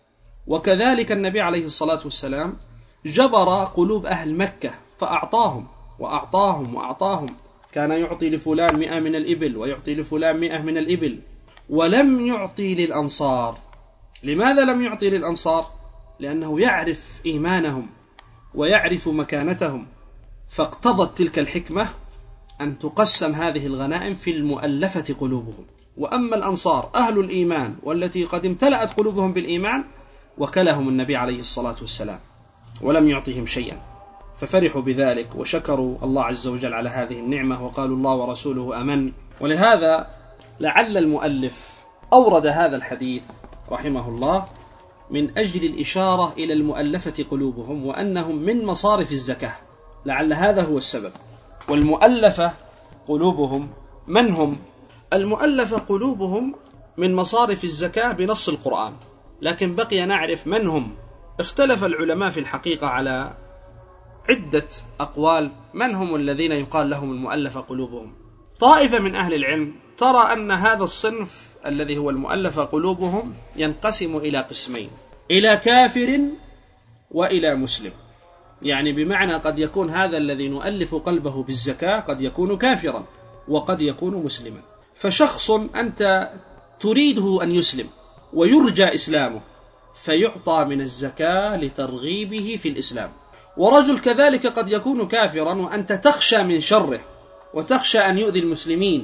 وكذلك النبي عليه الصلاة والسلام جبر قلوب أهل مكة فأعطاهم وأعطاهم وأعطاهم، كان يعطي لفلان 100 من الإبل ويعطي لفلان 100 من الإبل، ولم يعطي للأنصار. لماذا لم يعطي للأنصار؟ لأنه يعرف إيمانهم ويعرف مكانتهم، فاقتضت تلك الحكمة أن تقسم هذه الغنائم في المؤلفة قلوبهم. وأما الأنصار أهل الإيمان والتي قد امتلأت قلوبهم بالإيمان وكلهم النبي عليه الصلاة والسلام ولم يعطيهم شيئا، ففرحوا بذلك وشكروا الله عز وجل على هذه النعمة وقالوا الله ورسوله أمن. ولهذا لعل المؤلف أورد هذا الحديث رحمه الله من أجل الإشارة إلى المؤلفة قلوبهم وأنهم من مصارف الزكاة، لعل هذا هو السبب. والمؤلفة قلوبهم من هم؟ المؤلفة قلوبهم من مصارف الزكاة بنص القرآن، لكن بقي نعرف من هم. اختلف العلماء في الحقيقة على عدة أقوال من هم الذين يقال لهم المؤلفة قلوبهم. طائفة من أهل العلم ترى أن هذا الصنف الذي هو المؤلفة قلوبهم ينقسم إلى قسمين، إلى كافر وإلى مسلم، يعني بمعنى قد يكون هذا الذي نؤلف قلبه بالزكاة قد يكون كافرا وقد يكون مسلما. فشخص أنت تريده أن يسلم ويرجى إسلامه فيعطى من الزكاة لترغيبه في الإسلام، ورجل كذلك قد يكون كافرا وأنت تخشى من شره وتخشى أن يؤذي المسلمين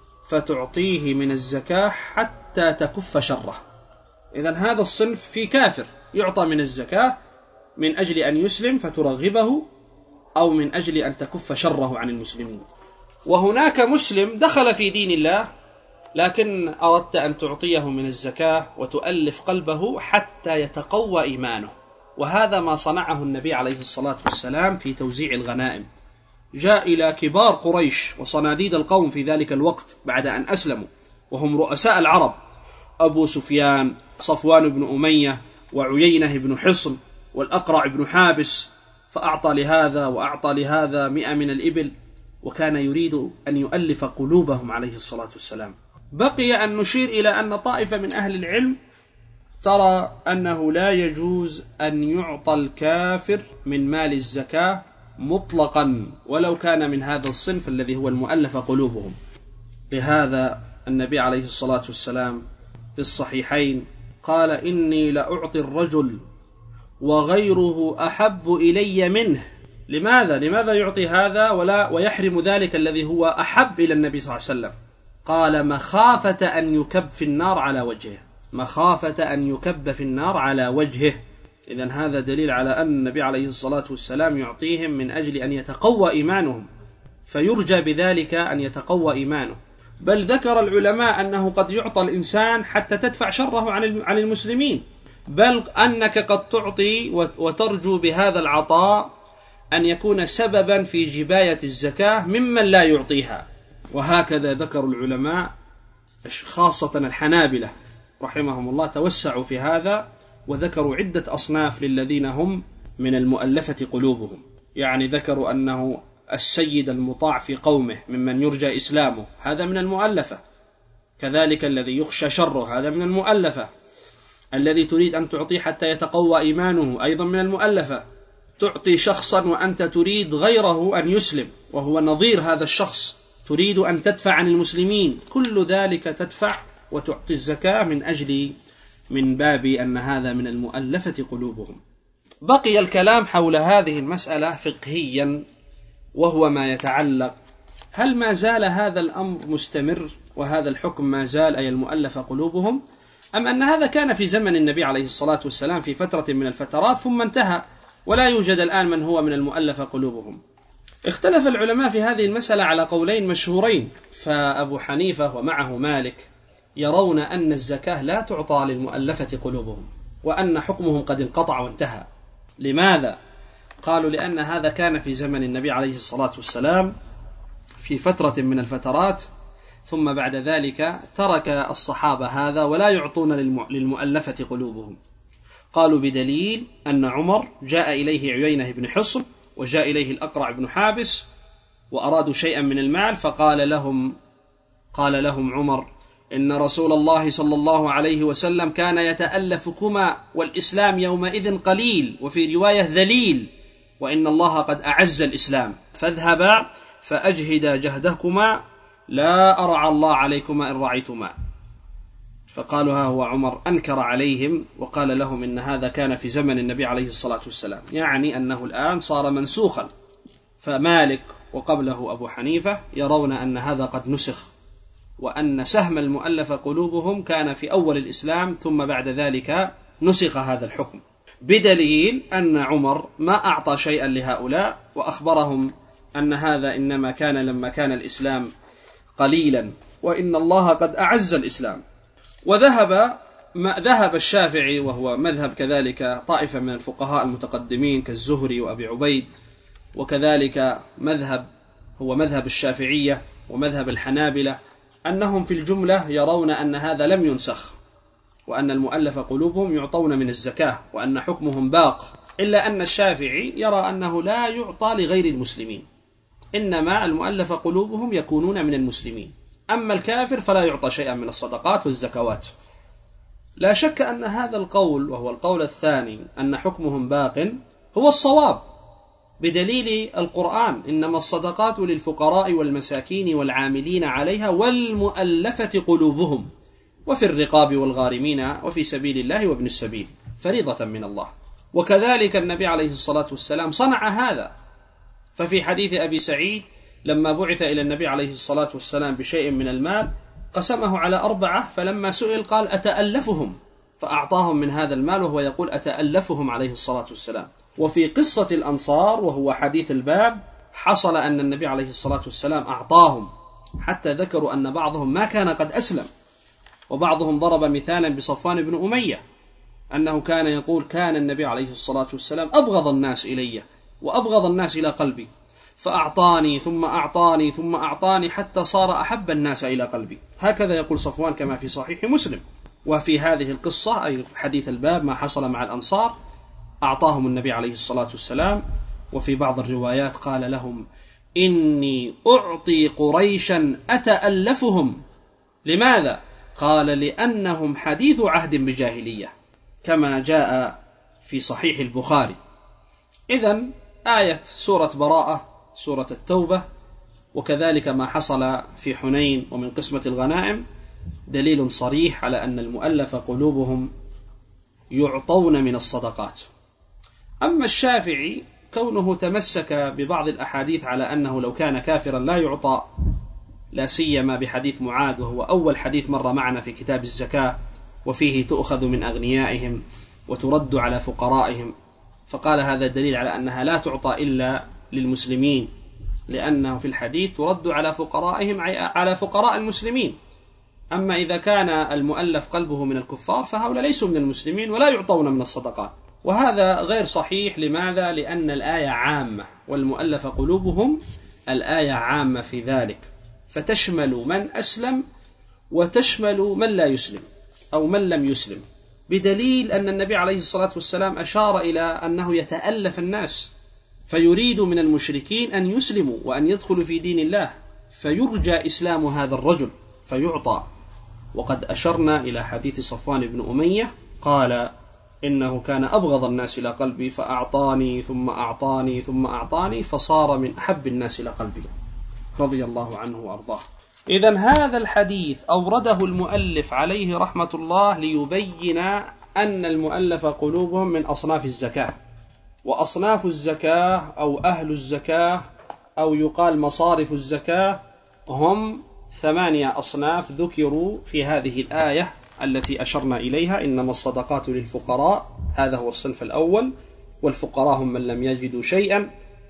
فتعطيه من الزكاة حتى تكف شره. إذن هذا الصنف في كافر يعطى من الزكاة من أجل أن يسلم فترغبه أو من أجل أن تكف شره عن المسلمين. وهناك مسلم دخل في دين الله لكن أردت أن تعطيه من الزكاة وتؤلف قلبه حتى يتقوى إيمانه، وهذا ما صنعه النبي عليه الصلاة والسلام في توزيع الغنائم. جاء إلى كبار قريش وصناديد القوم في ذلك الوقت بعد أن أسلموا، وهم رؤساء العرب: أبو سفيان، صفوان بن أمية، وعيينة بن حصن، والأقرع بن حابس، فأعطى لهذا وأعطى لهذا 100 من الإبل، وكان يريد أن يؤلف قلوبهم عليه الصلاة والسلام. بقي أن نشير إلى أن طائفة من أهل العلم ترى أنه لا يجوز أن يعطى الكافر من مال الزكاة مطلقا ولو كان من هذا الصنف الذي هو المؤلف قلوبهم. لهذا النبي عليه الصلاة والسلام في الصحيحين قال: إني لأعطي الرجل وغيره أحب إلي منه. لماذا يعطي هذا ويحرم ذلك الذي هو أحب إلى النبي صلى الله عليه وسلم؟ قال: مخافة أن يكب في النار على وجهه، مخافة أن يكب في النار على وجهه. إذن هذا دليل على أن النبي عليه الصلاة والسلام يعطيهم من أجل أن يتقوى إيمانهم، فيرجى بذلك أن يتقوى إيمانه. بل ذكر العلماء أنه قد يعطى الإنسان حتى تدفع شره عن المسلمين، بل أنك قد تعطي وترجو بهذا العطاء أن يكون سببا في جباية الزكاة ممن لا يعطيها. وهكذا ذكر العلماء خاصة الحنابلة رحمهم الله توسعوا في هذا، وذكروا عدة أصناف للذين هم من المؤلفة قلوبهم. يعني ذكروا أنه السيد المطاع في قومه ممن يرجى إسلامه هذا من المؤلفة، كذلك الذي يخشى شره هذا من المؤلفة، الذي تريد أن تعطيه حتى يتقوى إيمانه أيضا من المؤلفة، تعطي شخصا وأنت تريد غيره أن يسلم وهو نظير هذا الشخص، تريد أن تدفع عن المسلمين، كل ذلك تدفع وتعطي الزكاة من باب أن هذا من المؤلفة قلوبهم. بقي الكلام حول هذه المسألة فقهيا، وهو ما يتعلق: هل ما زال هذا الأمر مستمر وهذا الحكم ما زال أي المؤلفة قلوبهم، أم أن هذا كان في زمن النبي عليه الصلاة والسلام في فترة من الفترات ثم انتهى ولا يوجد الآن من هو من المؤلفة قلوبهم؟ اختلف العلماء في هذه المسألة على قولين مشهورين، فأبو حنيفة ومعه مالك يرون أن الزكاة لا تعطى للمؤلفة قلوبهم، وأن حكمهم قد انقطع وانتهى. لماذا؟ قالوا لأن هذا كان في زمن النبي عليه الصلاة والسلام في فترة من الفترات، ثم بعد ذلك ترك الصحابة هذا ولا يعطون للمؤلفة قلوبهم. قالوا بدليل أن عمر جاء إليه عيينة بن حصن وجاء إليه الأقرع بن حابس وأرادوا شيئا من المال، فقال لهم عمر: إن رسول الله صلى الله عليه وسلم كان يتألفكما والإسلام يومئذ قليل، وفي رواية ذليل، وإن الله قد أعز الإسلام، فاذهبا فأجهدا جهدكما لا أرعى الله عليكما إن رعيتما. فقالوا ها هو عمر أنكر عليهم وقال لهم إن هذا كان في زمن النبي عليه الصلاة والسلام، يعني أنه الآن صار منسوخا. فمالك وقبله أبو حنيفة يرون أن هذا قد نسخ، وأن سهم المؤلف قلوبهم كان في أول الإسلام ثم بعد ذلك نسخ هذا الحكم، بدليل أن عمر ما أعطى شيئا لهؤلاء وأخبرهم أن هذا إنما كان لما كان الإسلام قليلا، وإن الله قد أعز الإسلام. ذهب الشافعي، وهو مذهب كذلك طائفة من الفقهاء المتقدمين كالزهري وأبي عبيد، وكذلك هو مذهب الشافعية ومذهب الحنابلة، أنهم في الجملة يرون أن هذا لم ينسخ، وأن المؤلف قلوبهم يعطون من الزكاة وأن حكمهم باق، إلا أن الشافعي يرى أنه لا يعطى لغير المسلمين، إنما المؤلف قلوبهم يكونون من المسلمين، أما الكافر فلا يعطى شيئا من الصدقات والزكوات. لا شك أن هذا القول، وهو القول الثاني، أن حكمهم باق، هو الصواب، بدليل القرآن: إنما الصدقات للفقراء والمساكين والعاملين عليها والمؤلفة قلوبهم وفي الرقاب والغارمين وفي سبيل الله وابن السبيل فريضة من الله. وكذلك النبي عليه الصلاة والسلام صنع هذا، ففي حديث أبي سعيد لما بعث إلى النبي عليه الصلاة والسلام بشيء من المال قسمه على 4، فلما سئل قال: أتألفهم، فأعطاهم من هذا المال وهو يقول: أتألفهم عليه الصلاة والسلام. وفي قصة الأنصار وهو حديث الباب حصل أن النبي عليه الصلاة والسلام أعطاهم، حتى ذكروا أن بعضهم ما كان قد أسلم، وبعضهم ضرب مثالا بصفوان بن أمية أنه كان يقول: كان النبي عليه الصلاة والسلام أبغض الناس إلي وأبغض الناس إلى قلبي، فأعطاني ثم أعطاني ثم أعطاني حتى صار أحب الناس إلى قلبي. هكذا يقول صفوان كما في صحيح مسلم. وفي هذه القصة أي حديث الباب ما حصل مع الأنصار، أعطاهم النبي عليه الصلاة والسلام، وفي بعض الروايات قال لهم: إني أعطي قريشا أتألفهم. لماذا؟ قال: لأنهم حديث عهد بجاهلية، كما جاء في صحيح البخاري. إذن آية سورة براءة، سورة التوبة، وكذلك ما حصل في حنين ومن قسمة الغنائم دليل صريح على أن المؤلف قلوبهم يعطون من الصدقات. أما الشافعي كونه تمسك ببعض الأحاديث على أنه لو كان كافرا لا يعطى، لا سيما بحديث معاذ، وهو أول حديث مر معنا في كتاب الزكاة، وفيه تؤخذ من أغنيائهم وترد على فقرائهم، فقال هذا دليل على أنها لا تعطى إلا للمسلمين، لأنه في الحديث ترد على فقرائهم على فقراء المسلمين. أما إذا كان المؤلف قلبه من الكفار فهؤلاء ليسوا من المسلمين ولا يعطون من الصدقات، وهذا غير صحيح. لماذا؟ لأن الآية عامة، والمؤلف قلوبهم الآية عامة في ذلك، فتشمل من أسلم وتشمل من لا يسلم أو من لم يسلم، بدليل أن النبي عليه الصلاة والسلام أشار إلى أنه يتألف الناس، فيريد من المشركين أن يسلموا وأن يدخلوا في دين الله، فيرجى إسلام هذا الرجل فيعطى. وقد أشرنا إلى حديث صفوان بن أمية قال: إنه كان أبغض الناس إلى قلبي فأعطاني ثم أعطاني ثم أعطاني فصار من أحب الناس إلى قلبي، رضي الله عنه وأرضاه. إذن هذا الحديث أورده المؤلف عليه رحمة الله ليبين أن المؤلف قلوبهم من أصناف الزكاة، وأصناف الزكاة أو أهل الزكاة أو يقال مصارف الزكاة هم 8 أصناف ذكروا في هذه الآية التي أشرنا إليها: إنما الصدقات للفقراء، هذا هو الصنف الأول، والفقراء هم من لم يجدوا شيئا،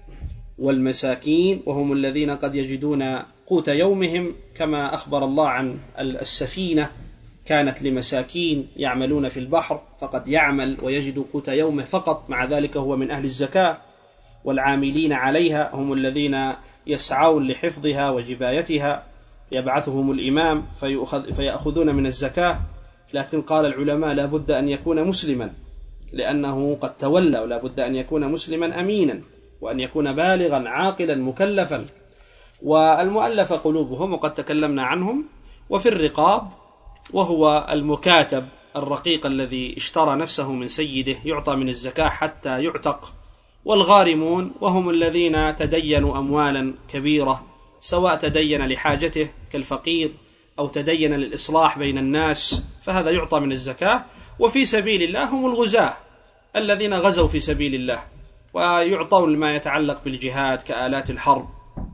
والمساكين وهم الذين قد يجدون قوت يومهم، كما أخبر الله عن السفينة كانت لمساكين يعملون في البحر، فقد يعمل ويجد قوت يومه فقط، مع ذلك هو من أهل الزكاة. والعاملين عليها هم الذين يسعون لحفظها وجبايتها، يبعثهم الإمام فيأخذون من الزكاة. لكن قال العلماء لا بد أن يكون مسلما، لأنه قد تولى، ولا بد أن يكون مسلما أمينا، وأن يكون بالغا عاقلا مكلفا. والمؤلف قلوبهم وقد تكلمنا عنهم. وفي الرقاب، وهو المكاتب الرقيق الذي اشترى نفسه من سيده يعطى من الزكاة حتى يعتق. والغارمون وهم الذين تدينوا أموالا كبيرة، سواء تدين لحاجته كالفقير أو تدين للإصلاح بين الناس، فهذا يعطى من الزكاة. وفي سبيل الله هم الغزاة الذين غزوا في سبيل الله، ويعطون ما يتعلق بالجهاد كآلات الحرب.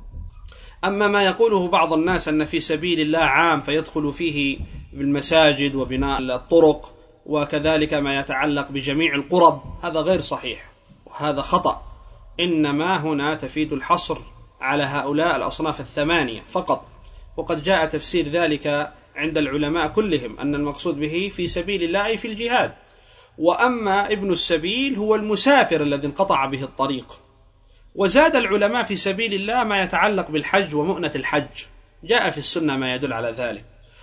أما ما يقوله بعض الناس أن في سبيل الله عام فيدخل فيه بالمساجد وبناء الطرق، وكذلك ما يتعلق بجميع القرب، هذا غير صحيح وهذا خطأ. إنما هنا تفيد الحصر على هؤلاء الأصناف الثمانية فقط، وقد جاء تفسير ذلك عند العلماء كلهم أن المقصود به في سبيل الله أي في الجهاد. وأما ابن السبيل هو المسافر الذي انقطع به الطريق. وزاد العلماء في سبيل الله ما يتعلق بالحج ومؤنة الحج، جاء في السنة ما يدل على ذلك.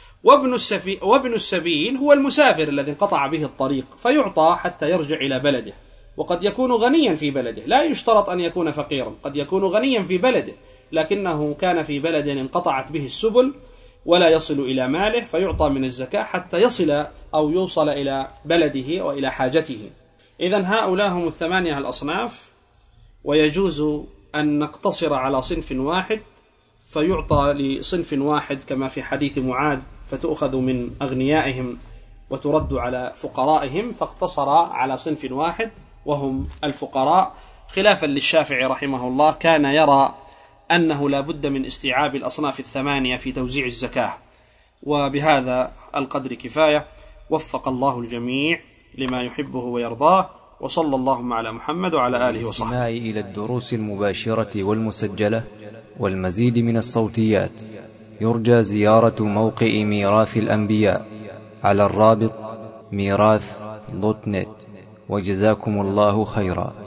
وابن السبيل هو المسافر الذي انقطع به الطريق، فيعطى حتى يرجع إلى بلده. وقد يكون غنيا في بلده، لا يشترط أن يكون فقيرا، قد يكون غنيا في بلده لكنه كان في بلد انقطعت به السبل ولا يصل إلى ماله، فيعطى من الزكاة حتى يصل أو يوصل إلى بلده وإلى حاجته. إذن هؤلاء هم الثمانية الأصناف، ويجوز أن نقتصر على صنف واحد فيعطى لصنف واحد، كما في حديث معاذ: فتؤخذ من أغنيائهم وترد على فقرائهم، فاقتصر على صنف واحد وهم الفقراء، خلافا للشافعي رحمه الله، كان يرى أنه لا بد من استيعاب الأصناف الثمانية في توزيع الزكاة. وبهذا القدر كفاية، وفق الله الجميع لما يحبه ويرضاه، وصلى اللهم على محمد وعلى آله وصحبه. إلى الدروس المباشرة والمسجلة والمزيد من الصوتيات، يرجى زيارة موقع ميراث الأنبياء على الرابط ميراث.net. وجزاكم الله خيرا.